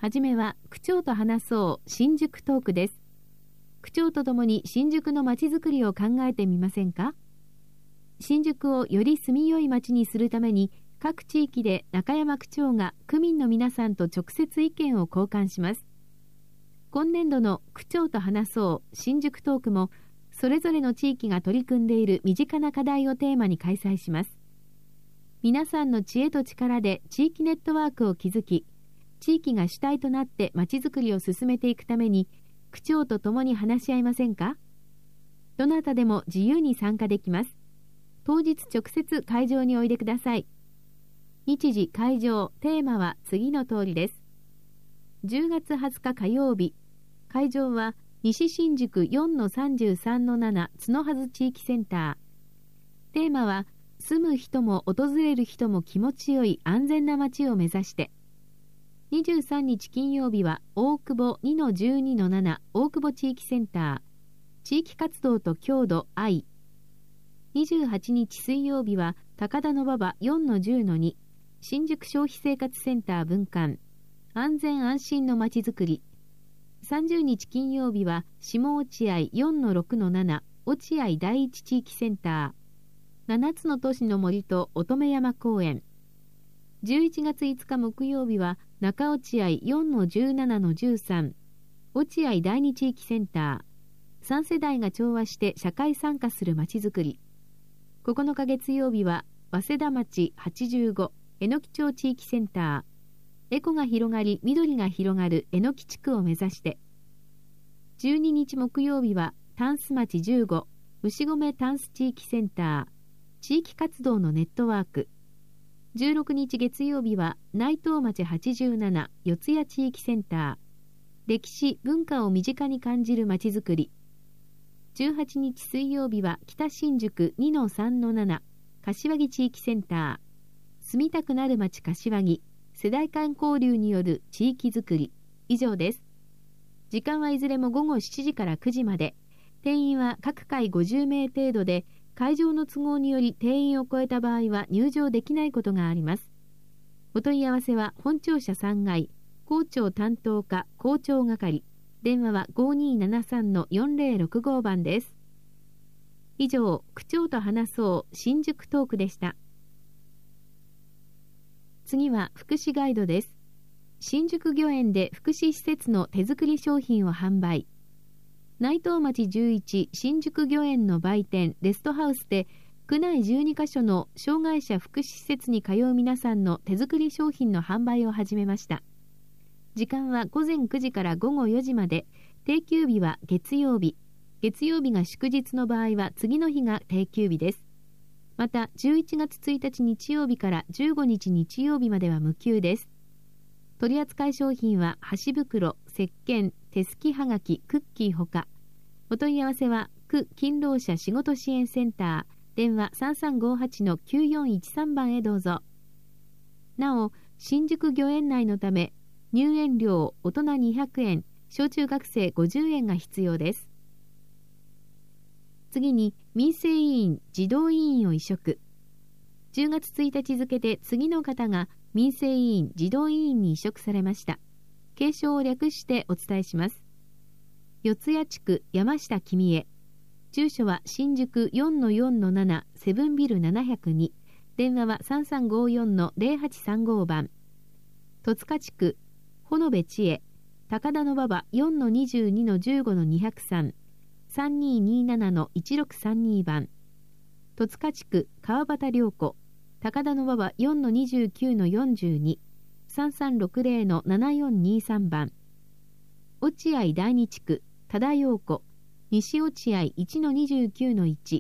はじめは区長と話そう新宿トークです。区長とともに新宿のまちづくりを考えてみませんか？新宿をより住みよい街にするために各地域で中山区長が区民の皆さんと直接意見を交換します。今年度の区長と話そう新宿トークもそれぞれの地域が取り組んでいる身近な課題をテーマに開催します。皆さんの知恵と力で地域ネットワークを築き、地域が主体となってまちづくりを進めていくために区長と共に話し合いませんか？どなたでも自由に参加できます。当日直接会場においでください。日時会場テーマは次の通りです。10月20日火曜日、会場は西新宿 4-33-7 角筈地域センター。テーマは住む人も訪れる人も気持ちよい安全な街を目指して。23日金曜日は大久保 2-12-7 大久保地域センター、地域活動と郷土愛。28日水曜日は高田馬場 4-10-2 新宿消費生活センター分館、安全安心のまちづくり。30日金曜日は下落合 4-6-7 落合第一地域センター、7つの都市の森と乙女山公園。11月5日木曜日は中落合 4-17-13 落合第二地域センター、3世代が調和して社会参加するまちづくり。9日月曜日は早稲田町85榎木町地域センター、エコが広がり緑が広がる榎木地区を目指して。12日木曜日はタンス町15牛込タンス地域センター、地域活動のネットワーク。16日月曜日は内藤町87四谷地域センター、歴史文化を身近に感じるまちづくり。18日水曜日は北新宿 2-3-7 柏木地域センター、住みたくなる街柏木世代間交流による地域づくり。以上です。時間はいずれも午後7時から9時まで。定員は各回50名程度で、会場の都合により定員を超えた場合は入場できないことがあります。お問い合わせは本庁舎3階校長担当課校長係、電話は 5273-4065 番です。以上、区長と話そう新宿トークでした。次は福祉ガイドです。新宿御苑で福祉施設の手作り商品を販売。内藤町11新宿御苑の売店レストハウスで区内12カ所の障害者福祉施設に通う皆さんの手作り商品の販売を始めました。時間は午前9時から午後4時まで、定休日は月曜日。月曜日が祝日の場合は次の日が定休日です。また11月1日日曜日から15日日曜日までは無休です。取扱い商品は箸袋、石鹸、手すきはがき、クッキーほか。お問い合わせは区勤労者仕事支援センター、電話 3358-9413 番へどうぞ。なお、新宿御苑内のため入園料大人200円、小中学生50円が必要です。次に民生委員児童委員を委嘱。10月1日付で次の方が民生委員児童委員に委嘱されました。継承を略してお伝えします。四谷地区山下君江、住所は新宿 4-4-7 セブンビル702、電話は 3354-0835 番。戸塚地区ほのべ千恵、高田馬場 4-22-15-203 3227-1632 番。戸塚地区川端良子、高田馬場 4-29-42 3360-7423 番。落合第二地区多田陽子、西落合 1-29-1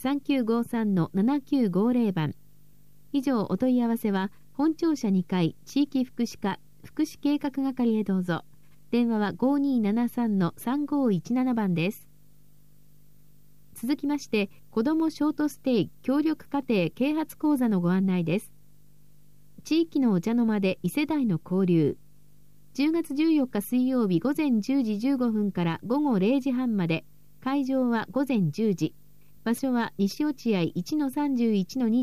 3953-7950 番。以上、お問い合わせは本庁舎2階地域福祉課福祉計画係へどうぞ。電話は 5273-3517 番です。続きまして、子どもショートステイ協力家庭啓発講座のご案内です。地域のお茶の間で異世代の交流。10月14日水曜日午前10時15分から午後0時半まで、会場は午前10時。場所は西落合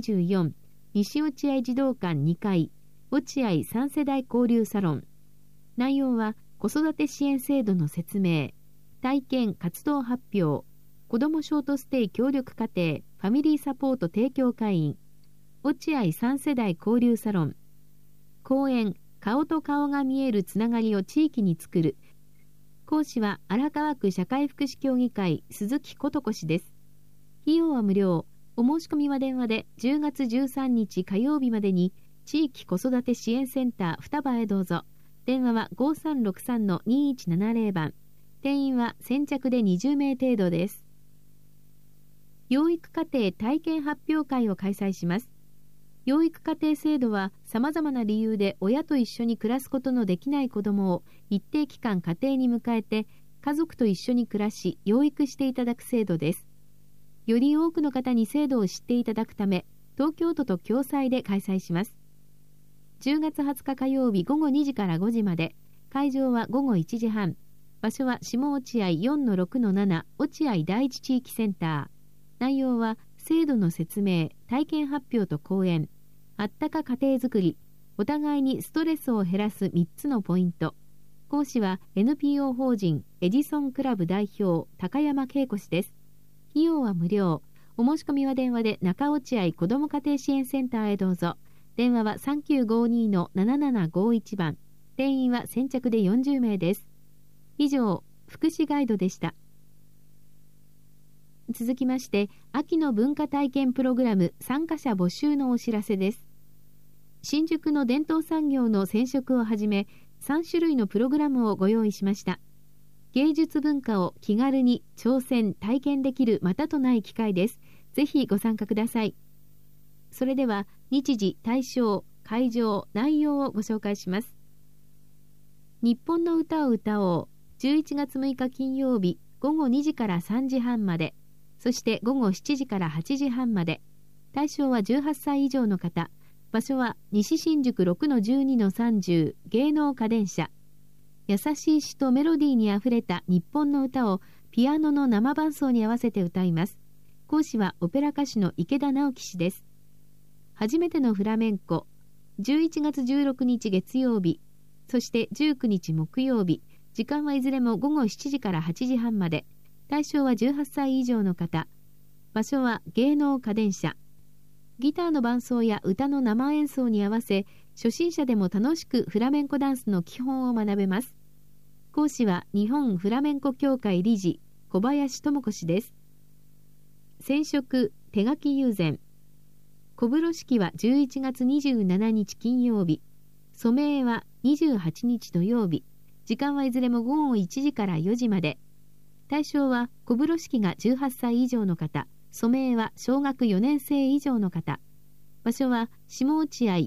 1-31-24 西落合児童館2階落合3世代交流サロン。 内容は子育て支援制度の説明、体験活動発表、子どもショートステイ協力家庭ファミリーサポート提供会員、落合3世代交流サロン、講演顔と顔が見えるつながりを地域に作る。講師は荒川区社会福祉協議会鈴木琴子氏です。費用は無料。お申し込みは電話で10月13日火曜日までに地域子育て支援センター双葉へどうぞ。電話は 5363-2170 番。定員は先着で20名程度です。養育家庭体験発表会を開催します。養育家庭制度は様々な理由で親と一緒に暮らすことのできない子どもを一定期間家庭に迎えて家族と一緒に暮らし養育していただく制度です。より多くの方に制度を知っていただくため東京都と共催で開催します。10月20日火曜日午後2時から5時まで、会場は午後1時半、場所は下落合 4-6-7 落合第一地域センター。内容は制度の説明、体験発表と講演、あったか家庭づくり、お互いにストレスを減らす3つのポイント。講師は NPO 法人エジソンクラブ代表高山恵子氏です。費用は無料。お申し込みは電話で中落合子ども家庭支援センターへどうぞ。電話は 3952-7751 番。定員は先着で40名です。以上、福祉ガイドでした。続きまして、秋の文化体験プログラム参加者募集のお知らせです。新宿の伝統産業の染色をはじめ、3種類のプログラムをご用意しました。芸術文化を気軽に挑戦、体験できるまたとない機会です。ぜひご参加ください。それでは、日時、対象、会場、内容をご紹介します。日本の歌を歌おう。11月6日金曜日、午後2時から3時半まで。そして午後7時から8時半まで。対象は18歳以上の方。場所は西新宿 6-12-30 芸能家電車。優しい詩とメロディーにあふれた日本の歌をピアノの生伴奏に合わせて歌います。講師はオペラ歌手の池田直樹氏です。初めてのフラメンコ。11月16日月曜日。そして19日木曜日。時間はいずれも午後7時から8時半まで。対象は18歳以上の方。場所は芸能家電車。ギターの伴奏や歌の生演奏に合わせ、初心者でも楽しくフラメンコダンスの基本を学べます。講師は日本フラメンコ協会理事、小林智子氏です。染色、手書き友禅。小風呂敷は11月27日金曜日。染絵は28日土曜日。時間はいずれも午後1時から4時まで。対象は小風呂敷が18歳以上の方、染絵は小学4年生以上の方。場所は下落合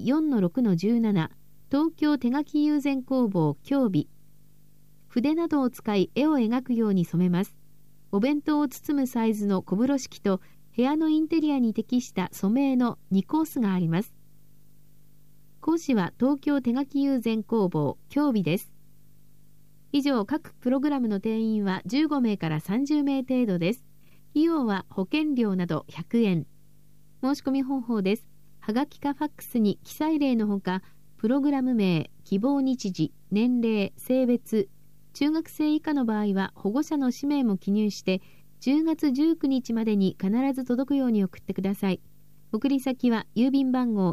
4-6-17 東京手書き友禅工房京美。筆などを使い絵を描くように染めます。お弁当を包むサイズの小風呂敷と部屋のインテリアに適した染絵の2コースがあります。講師は東京手書き友禅工房京美です。以上、各プログラムの定員は15名から30名程度です。費用は保険料など100円。申し込み方法です。はがきかファックスに記載例のほか、プログラム名、希望日時、年齢、性別、中学生以下の場合は保護者の氏名も記入して、10月19日までに必ず届くように送ってください。送り先は郵便番号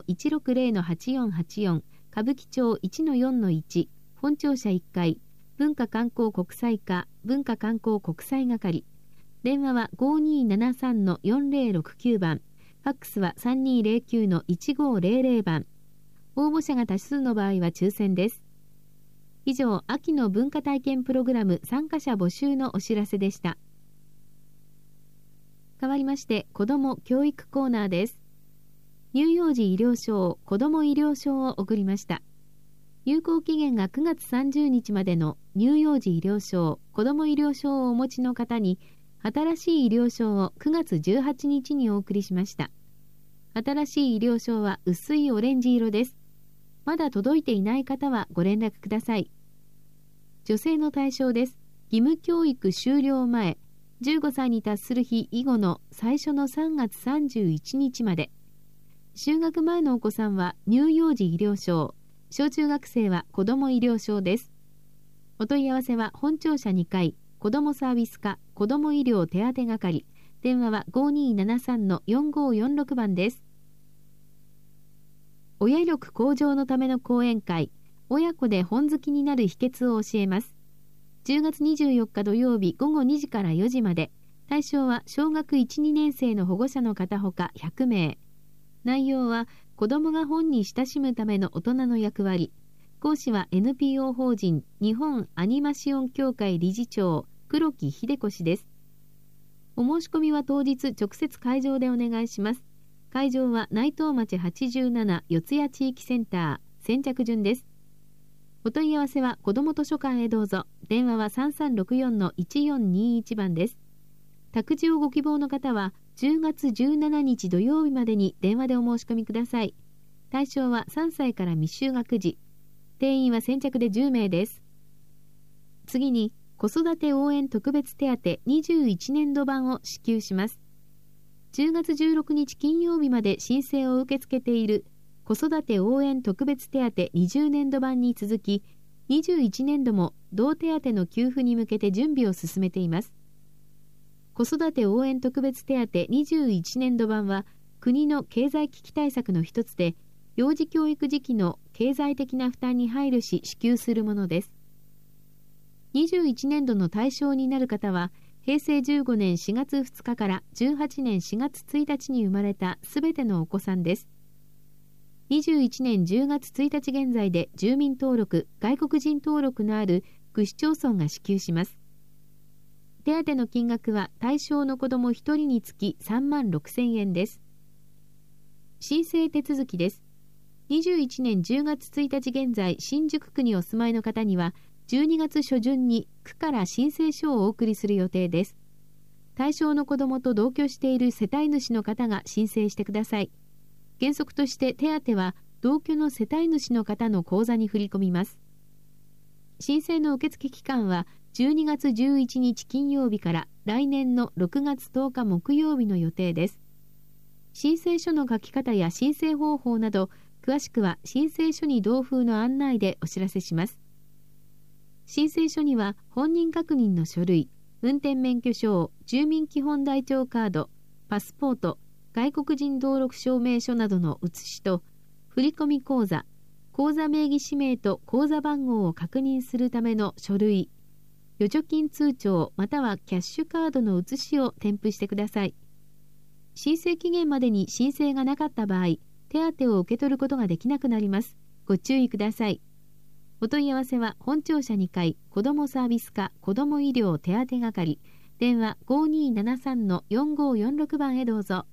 160-8484 歌舞伎町 1-4-1 本庁舎1階文化観光国際課文化観光国際係。電話は 5273-4069 番。ファックスは 3209-1500 番。応募者が多数の場合は抽選です。以上、秋の文化体験プログラム参加者募集のお知らせでした。変わりまして、子ども教育コーナーです。乳幼児医療証、子ども医療証を送りました。有効期限が9月30日までの乳幼児医療証、子ども医療証をお持ちの方に、新しい医療証を9月18日にお送りしました。新しい医療証は薄いオレンジ色です。まだ届いていない方はご連絡ください。女性の対象です。義務教育終了前、15歳に達する日以後の最初の3月31日まで。就学前のお子さんは乳幼児医療証、小中学生は子ども医療証です。 お問い合わせは本庁舎2階子どもサービス課子ども医療手当係、電話は 5273-4546 番です。親力向上のための講演会、親子で本好きになる秘訣を教えます。10月24日土曜日午後2時から4時まで、対象は小学1、2年生の保護者の方ほか100名。内容は子どもが本に親しむための大人の役割。講師は NPO 法人日本アニマシオン協会理事長黒木秀子氏です。お申し込みは当日直接会場でお願いします。会場は内藤町87四谷地域センター、先着順です。お問い合わせは子ども図書館へどうぞ。電話は 3364-1421 番です。託児をご希望の方は10月17日土曜日までに電話でお申し込みください。対象は3歳から未就学児。定員は先着で10名です。次に子育て応援特別手当21年度版を支給します。10月16日金曜日まで申請を受け付けている子育て応援特別手当20年度版に続き、21年度も同手当の給付に向けて準備を進めています。子育て応援特別手当21年度版は国の経済危機対策の一つで、幼児教育時期の経済的な負担に配慮し支給するものです。21年度の対象になる方は、平成15年4月2日から18年4月1日に生まれたすべてのお子さんです。21年10月1日現在で住民登録、外国人登録のある区市町村が支給します。手当の金額は対象の子ども1人につき3万6000円です。申請手続きです。21年10月1日現在、新宿区にお住まいの方には、12月初旬に区から申請書をお送りする予定です。対象の子どもと同居している世帯主の方が申請してください。原則として手当は同居の世帯主の方の口座に振り込みます。申請の受付期間は12月11日金曜日から来年の6月10日木曜日の予定です。申請書の書き方や申請方法など、詳しくは申請書に同封の案内でお知らせします。申請書には本人確認の書類、運転免許証、住民基本台帳カード、パスポート、外国人登録証明書などの写しと、振込口座、口座名義氏名と口座番号を確認するための書類、預貯金通帳またはキャッシュカードの写しを添付してください。申請期限までに申請がなかった場合、手当を受け取ることができなくなります。ご注意ください。お問い合わせは本庁舎2階子どもサービス課子ども医療手当係、電話 5273-4546 番へどうぞ。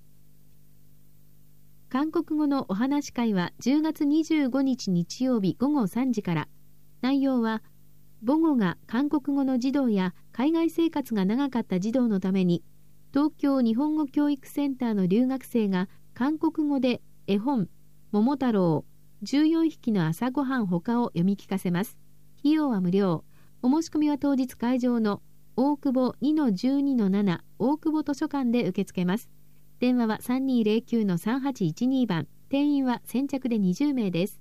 韓国語のお話し会は10月25日日曜日午後3時から。内容は母語が韓国語の児童や海外生活が長かった児童のために、東京日本語教育センターの留学生が韓国語で絵本桃太郎14匹の朝ごはんほかを読み聞かせます。費用は無料。お申し込みは当日会場の大久保 2-12-7 大久保図書館で受け付けます。電話は 3209-3812 番。定員は先着で20名です。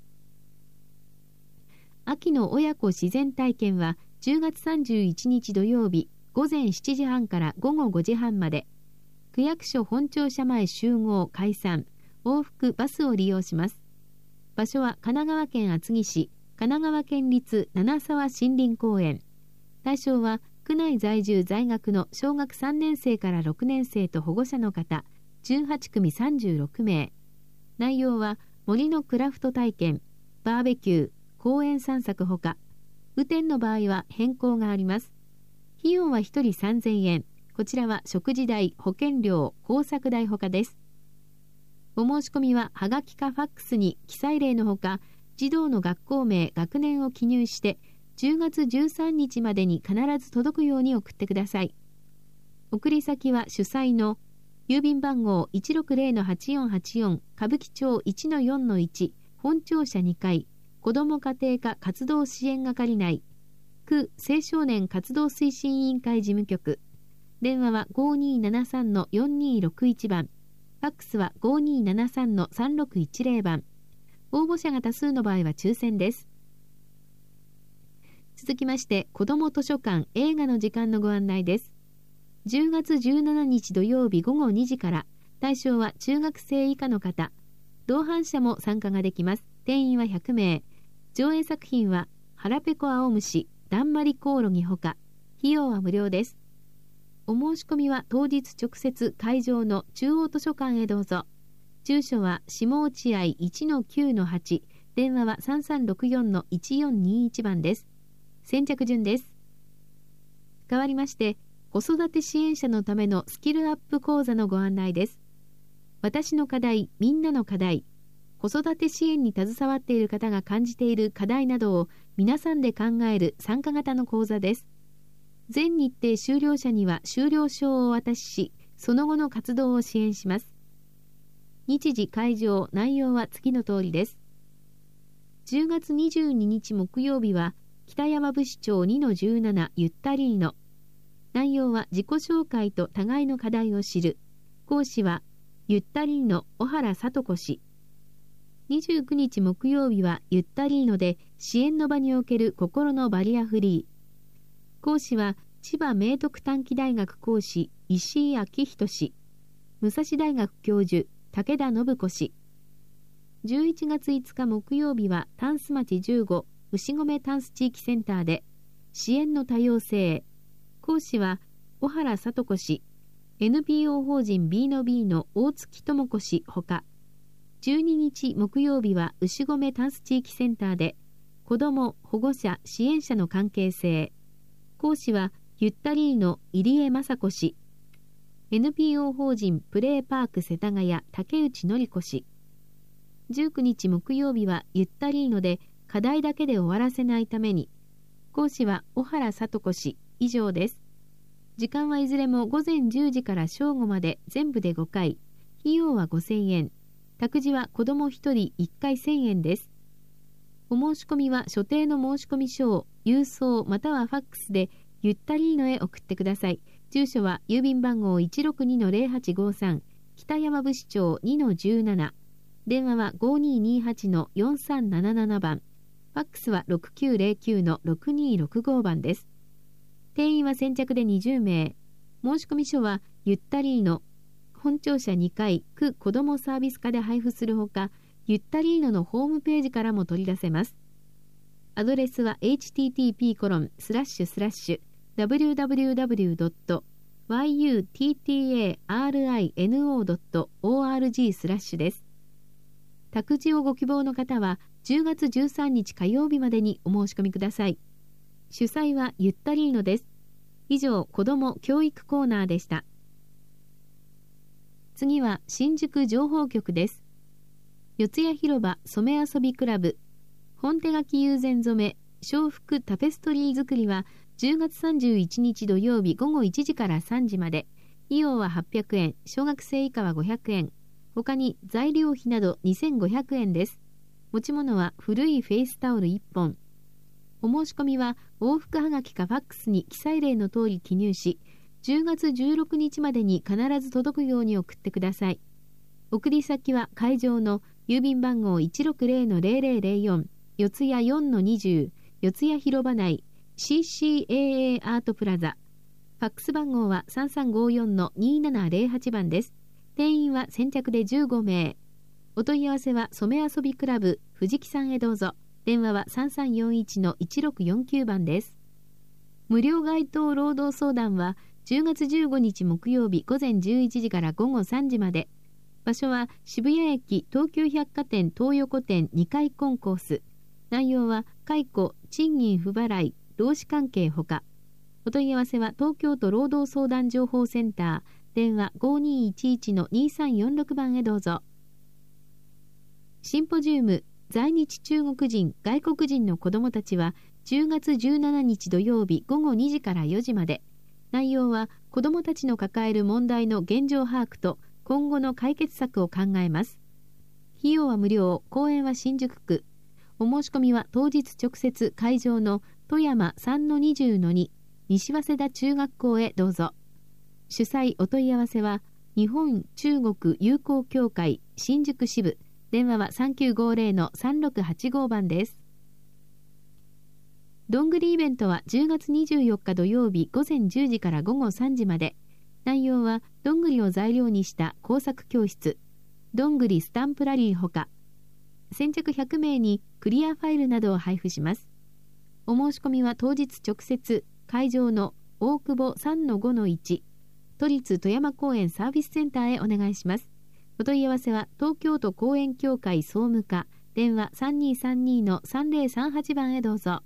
秋の親子自然体験は10月31日土曜日午前7時半から午後5時半まで。区役所本庁舎前集合解散。往復バスを利用します。場所は神奈川県厚木市神奈川県立七沢森林公園。対象は区内在住在学の小学3年生から6年生と保護者の方18組36名。内容は森のクラフト体験、バーベキュー、公園散策ほか、雨天の場合は変更があります。費用は1人3000円。こちらは食事代、保険料、工作代ほかです。お申し込みははがきかファックスに記載例のほか、児童の学校名、学年を記入して10月13日までに必ず届くように送ってください。送り先は主催の郵便番号 160-8484 歌舞伎町 1-4-1 本庁舎2階子ども家庭科活動支援係内区青少年活動推進委員会事務局。電話は 5273-4261 番。ファックスは 5273-3610 番。応募者が多数の場合は抽選です。 続きまして、子ども図書館映画の時間のご案内です。10月17日土曜日午後2時から、対象は中学生以下の方、同伴者も参加ができます。定員は100名。上映作品は、腹ペコ青虫、だんまりコオロギほか、費用は無料です。お申し込みは当日直接会場の中央図書館へどうぞ。住所は下落合 1-9-8、電話は 3364-1421 番です。先着順です。代わりまして、子育て支援者のためのスキルアップ講座のご案内です。私の課題、みんなの課題、子育て支援に携わっている方が感じている課題などを皆さんで考える参加型の講座です。全日程修了者には修了証をお渡しし、その後の活動を支援します。日時会場、内容は次の通りです。10月22日木曜日は、北山部市長 2-17 ゆったりーの。内容は自己紹介と互いの課題を知る。講師は、ゆったりーの小原聡子氏。29日木曜日はゆったりーので支援の場における心のバリアフリー。講師は千葉明徳短期大学講師石井明人氏。武蔵大学教授武田信子氏。11月5日木曜日はタンス町15牛込タンス地域センターで支援の多様性。講師は小原聡子氏。NPO 法人 B の B の大月智子氏ほか。12日木曜日は牛込タンス地域センターで子ども、保護者、支援者の関係性。講師はゆったりーの入江雅子氏。NPO 法人プレーパーク世田谷竹内典子氏。19日木曜日はゆったりーので課題だけで終わらせないために。講師は小原聡子氏。以上です。時間はいずれも午前10時から正午まで全部で5回。費用は5000円。託児は子ども1人1回1000円です。お申し込みは所定の申込書を郵送またはファックスでゆったりーのへ送ってください。住所は郵便番号 162-0853 北山部市長 2-17。電話は 5228-4377 番。ファックスは 6909-6265 番です。定員は先着で20名。申込書はゆったりーの本庁舎2階区子どもサービス課で配布するほか、ゆったりーのホームページからも取り出せます。アドレスは http://www.yuttarino.org/ です。託児をご希望の方は10月13日火曜日までにお申し込みください。主催はゆったりーのです。以上、子ども教育コーナーでした。次は新宿情報局です。四谷広場染め遊びクラブ本手書き友禅染め小服タペストリー作りは10月31日土曜日午後1時から3時まで。費用は800円、小学生以下は500円。他に材料費など2500円です。持ち物は古いフェイスタオル1本。お申し込みは往復はがきかファックスに記載例の通り記入し、10月16日までに必ず届くように送ってください。送り先は会場の郵便番号 160-0004 四谷 4-20 四谷広場内 CCAA アートプラザ。ファックス番号は 3354-2708 番です。定員は先着で15名。お問い合わせは染め遊びクラブ藤木さんへどうぞ。電話は 3341-1649 番です。無料街頭労働相談は10月15日木曜日午前11時から午後3時まで。場所は渋谷駅東急百貨店東横店2階コンコース。内容は解雇、賃金不払い、労使関係ほか。お問い合わせは東京都労働相談情報センター。電話 5211-2346 番へどうぞ。シンポジウム在日中国人、外国人の子どもたちは10月17日土曜日午後2時から4時まで。内容は子どもたちの抱える問題の現状把握と今後の解決策を考えます。費用は無料、公園は新宿区。お申し込みは当日直接会場の富山 3-20-2 西早稲田中学校へどうぞ。主催お問い合わせは日本中国友好協会新宿支部。電話は 3950-3685 番です。 どんぐりイベントは10月24日土曜日午前10時から午後3時まで。内容はどんぐりを材料にした工作教室、どんぐりスタンプラリーほか、先着100名にクリアファイルなどを配布します。お申し込みは当日直接会場の大久保 3-5-1 都立富山公園サービスセンターへお願いします。お問い合わせは東京都公園協会総務課電話 3232-3038 番へどうぞ。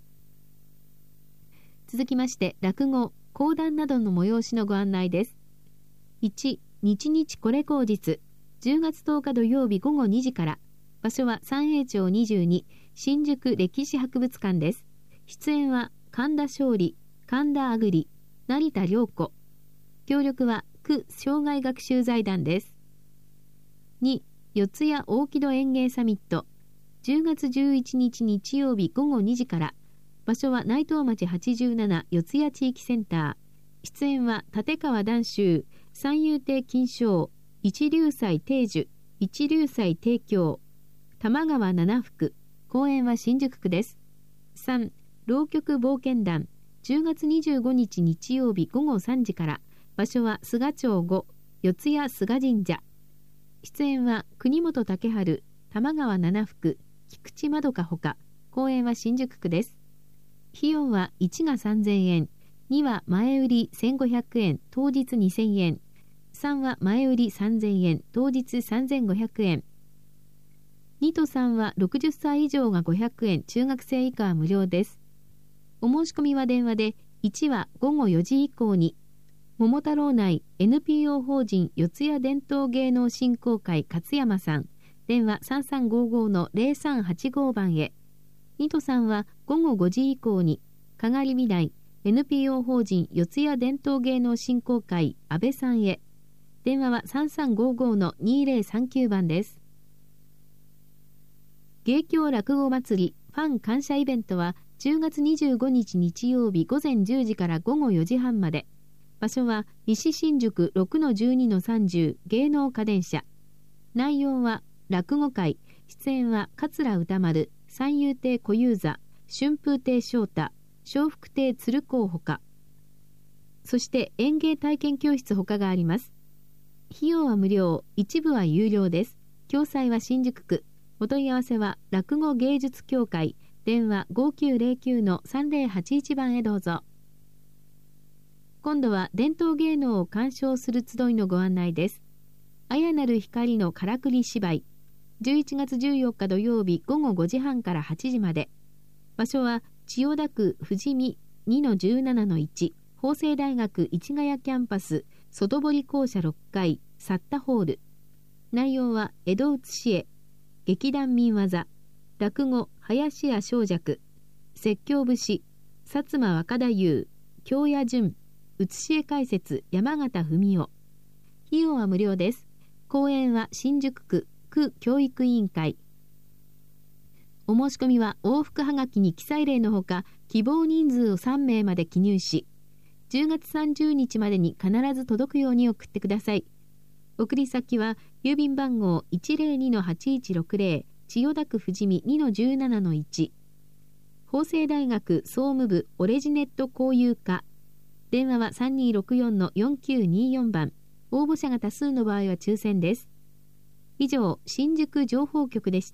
続きまして落語、講談などの催しのご案内です。1、日々これ口実10月10日土曜日午後2時から。場所は三栄町22新宿歴史博物館です。出演は神田勝利、神田あぐり、成田涼子。協力は区障害学習財団です。2、四谷大木戸園芸サミット10月11日日曜日午後2時から。場所は内藤町87四谷地域センター。出演は立川談秋、三遊亭金賞、一龍斎定寿、一龍斎提供、玉川七福。公演は新宿区です。3、浪曲冒険団10月25日日曜日午後3時から。場所は菅町5四谷菅神社。出演は国本武春、玉川七福、菊池まどかほか。公演は新宿区です。費用は1が3000円、2は前売り1500円、当日2000円、3は前売り3000円、当日3500円。2と3は60歳以上が500円、中学生以下は無料です。お申し込みは電話で、1は午後4時以降に、桃太郎内 NPO 法人四谷伝統芸能振興会勝山さん、電話 3355-0385 番へ。2と3は午後5時以降に、かがりみ内 NPO 法人四谷伝統芸能振興会安倍さんへ。電話は 3355-2039 番です。芸協落語祭りファン感謝イベントは10月25日日曜日午前10時から午後4時半まで。場所は西新宿 6-12-30 芸能家電車。内容は落語会。出演は桂歌丸、三遊亭小遊三、春風亭昇太、笑福亭鶴光ほか。そして演芸体験教室ほかがあります。費用は無料、一部は有料です。共催は新宿区。お問い合わせは落語芸術協会電話 5909-3081 番へどうぞ。今度は伝統芸能を鑑賞する集いのご案内です。綾なる光のからくり芝居11月14日土曜日午後5時半から8時まで。場所は千代田区富士見 2-17-1 法政大学市ヶ谷キャンパス外堀校舎6階サッタホール。内容は江戸写し絵、劇団民技、落語林家正雀、説教節薩摩若太夫、京谷淳、写し絵解説山形文夫。費用は無料です。公演は新宿区区教育委員会。お申し込みは往復はがきに記載例のほか希望人数を3名まで記入し、10月30日までに必ず届くように送ってください。送り先は郵便番号 102-8160 千代田区富士見 2-17-1 法政大学総務部オレジネット交友課。電話は 3264-4924 番。応募者が多数の場合は抽選です。以上、新宿情報局でした。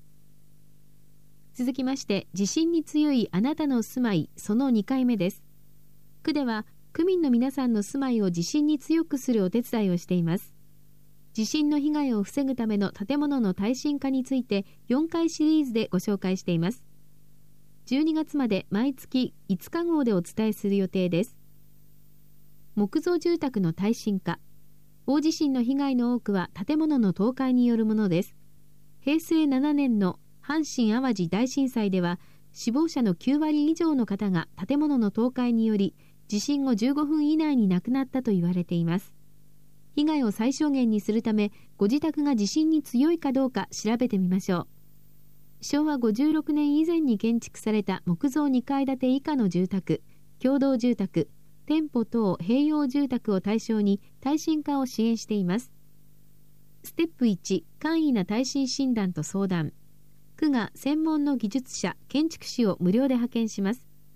続きまして、地震に強いあなたの住まいその2回目です。区では区民の皆さんの住まいを地震に強くするお手伝いをしています。地震の被害を防ぐための建物の耐震化について4回シリーズでご紹介しています。12月まで毎月5日号でお伝えする予定です。木造住宅の耐震化。大地震の被害の多くは建物の倒壊によるものです。平成7年の阪神・淡路大震災では死亡者の9割以上の方が建物の倒壊により地震後15分以内に亡くなったと言われています。被害を最小限にするためご自宅が地震に強いかどうか調べてみましょう。昭和56年以前に建築された木造2階建て以下の住宅、共同住宅、店舗等併用住宅を対象に耐震化を支援しています。ステップ1、簡易な耐震診断と相談。区が専門の技術者、建築士を無料で派遣します。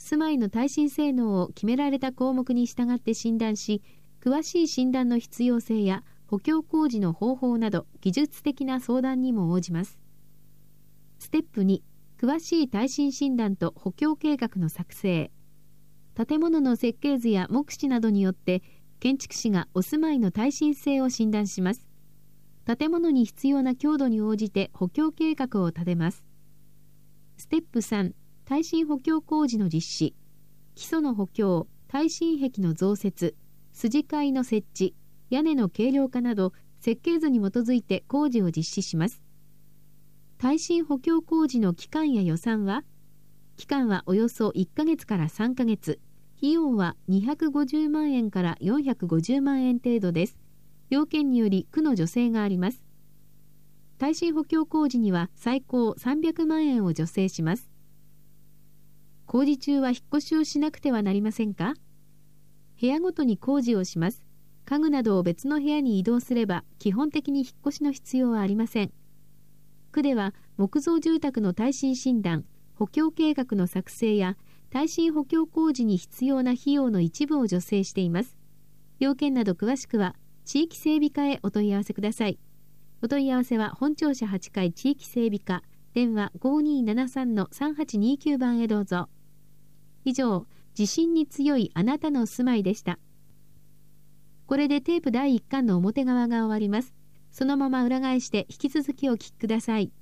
住まいの耐震性能を決められた項目に従って診断し、詳しい診断の必要性や補強工事の方法など技術的な相談にも応じます。ステップ2、詳しい耐震診断と補強計画の作成。建物の設計図や目視などによって建築士がお住まいの耐震性を診断します。建物に必要な強度に応じて補強計画を立てます。ステップ3、耐震補強工事の実施。基礎の補強、耐震壁の増設、筋交の設置、屋根の軽量化など設計図に基づいて工事を実施します。耐震補強工事の期間や予算は、期間はおよそ1ヶ月から3ヶ月、費用は250万円から450万円程度です。要件により区の助成があります。耐震補強工事には最高300万円を助成します。工事中は引っ越しをしなくてはなりませんか？部屋ごとに工事をします。家具などを別の部屋に移動すれば基本的に引っ越しの必要はありません。区では木造住宅の耐震診断、補強計画の作成や耐震補強工事に必要な費用の一部を助成しています。要件など詳しくは地域整備課へお問い合わせください。お問い合わせは本庁舎8階地域整備課、電話 5273-3829 番へどうぞ。以上、地震に強いあなたの住まいでした。これでテープ第1巻の表側が終わります。そのまま裏返して引き続きお聞きください。